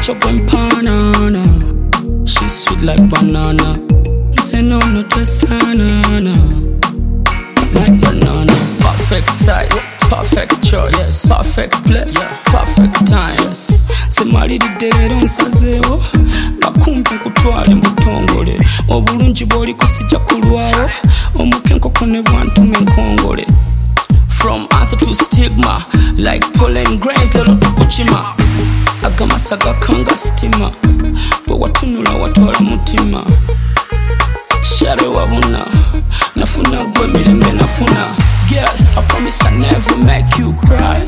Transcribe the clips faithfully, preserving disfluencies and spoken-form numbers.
chocolate banana. She's sweet like banana. Say no, no, just banana. Like banana. Perfect size, perfect choice, yes. Perfect place, yeah. Perfect time, yes. Semalidde nsazeo bakumpe kutwale mutongole obulungi bwoli kusijja kulwawo omukenkoko ne bwantume nkongole. From answer to stigma, like pollen grains lero tukukima. Agamasa gakanga stima, bwe watunula watwala mutima. Share wabuna, nafuna gwe mirembe nafuna. Girl, I promise I never make you cry.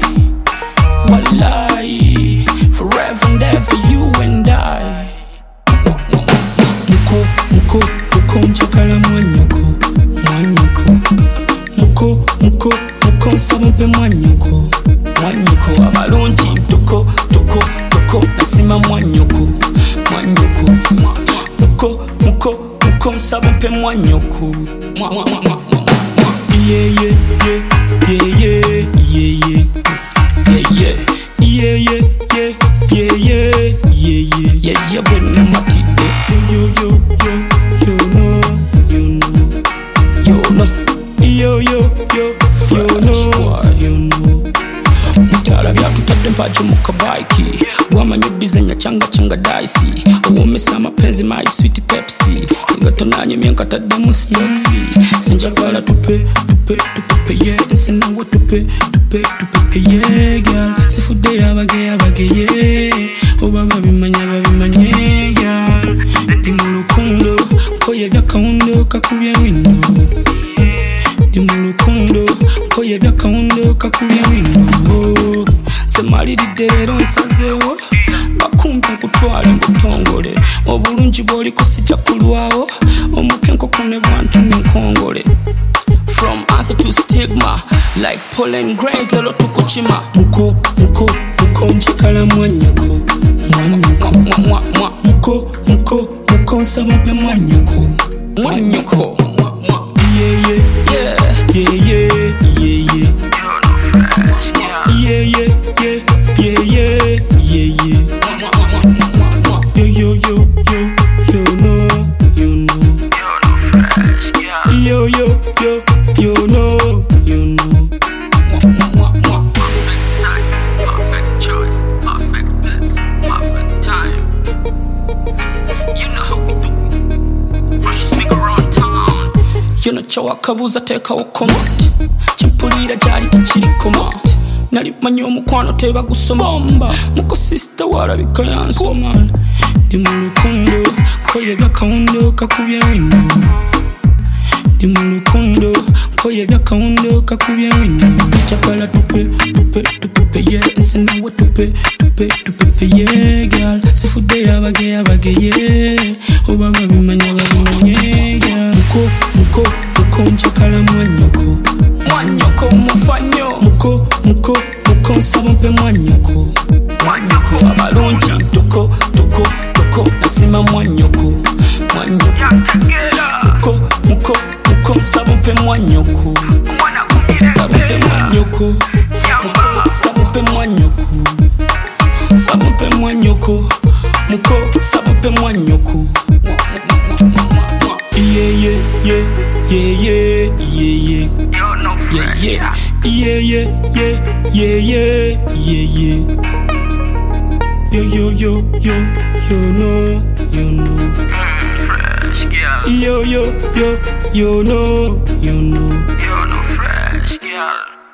Wallahi, forever and ever you and I. Muko, muko, muko njagala mwanyoko, mwanyoko. Muko, muko, muko nsaba mpe mwanyoko, mwanyoko. Abalungi toko, toko, toko nasima mwanyoko, mwanyoko. Muko, muko, muko nsaba mpe mwanyoko. Yeah, yeah, yeah, yeah, yeah, yeah. Yeah, yeah, yeah, yeah, yeah, yeah, yeah, yeah, yeah, yeah, when I'm at it, yo, yo, yo, yo, no, you know, yo, no, yo, yo, yo, yo, no, you know. Mutala bya tutadde mpaje mu kabaiki wamanya bizenya changa changa daisi uwomesa mapenzi my sweet Pepsi ngatonanye myenka tadde mu stocksi sinjagala tupe tupe tupe yeah nsinawo tupe tupe tupe yeah girl sifude yabage yabage yeah obaba bimanya babimanye girl ndi mu rukundo koye byakawundo kakubye wino ndi mu rukundo koye byakawundo kakubye wino semalidde lero nsazeo bakumpe kutwale mutongole obulungi bwoli kusijja kulwawo omukenkoko ne bwantume nkongole. From answer to stigma, like pollen grains lero tukukima. Muko, muko, muko njagala mwanyoko, mwanyoko. Muko, muko, muko nsaba mpe mwanyoko, mwanyoko. Yeah, yeah, yeah, yeah, yeah, yeah, yeah. Yeah, yeah, yeah, yeah, yeah, yeah, yeah. Yo, yo, yo, yo, yo, no, you know. Yo, yo, yo, yo, no, you know. Perfect size, perfect choice, perfect place, perfect time. You know how we do it. Fresh speak around town. You know chawa kabuza tekawo comment. Chimpulira jali takiri comment. Nali manyo mukwano teba gusoma muko sister walabika yansoma. Ndi mu rukundo koye byakawundo kakubye wino. Ndi mu rukundo koye byakawundo kakubye wino. Chakala tupe tupe tupe yeah nsinawo tupe tupe tupe yeah girl sifude yabage yabage yeah obaba bimanya babimanye girl. Muko muko muko njagala mwanyoko, mwanyoko mufanyo. Muko muko muko nsaba mpe mwanyoko, mwanyoko. Abalungi toko toko toko nasima mwanyoko, mwanyoko. Muko muko muko nsaba mpe mwanyoko, nsaba mpe mwanyoko, muko nsaba mpe mwanyoko, nsaba mpe mwanyoko, muko nsaba mpe mwanyoko. Yeah, yeah, yeah, yeah, yeah, yeah, yeah. Yo, no Yeah, fresh, yeah, yeah, yeah, yeah, yeah, yeah, yeah, yeah. Yo, yo, yo, yo, yo, no, you know. Mm, fresh, girl. Yo, yo, yo, yo, no, you know. Yo, no fresh, girl.